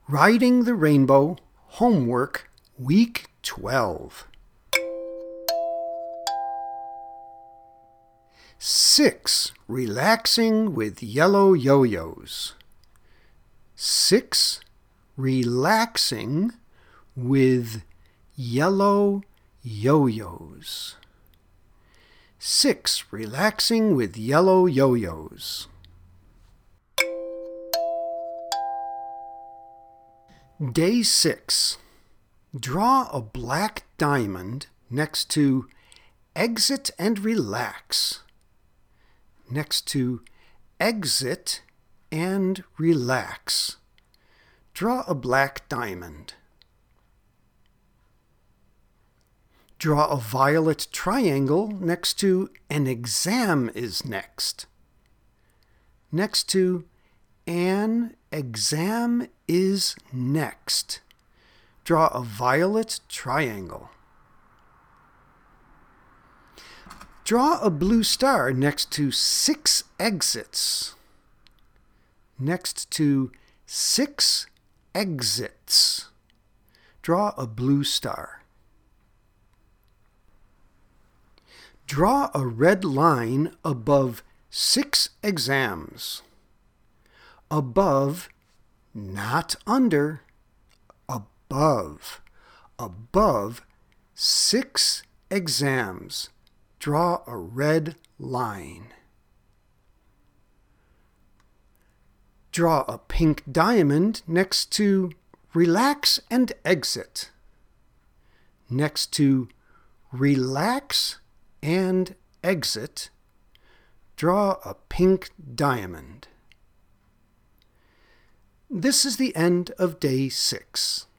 Riding the Rainbow, Homework, Week 12. 6. Relaxing with yellow yo-yos. 6. Relaxing with yellow yo-yos. 6. Relaxing with yellow yo-yos. Day 6. Draw a black diamond next to exit and relax. Next to exit and relax. Draw a black diamond. Draw a violet triangle next to an exam is next. Next to an exam is next. Draw a violet triangle. Draw a blue star next to 6 exits. Next to 6 exits. Draw a blue star. Draw a red line above 6 exams. Above, not under, above. Above 6 exams. Draw a red line. Draw a pink diamond next to relax and exit. Next to relax and exit, draw a pink diamond. This is the end of day 6.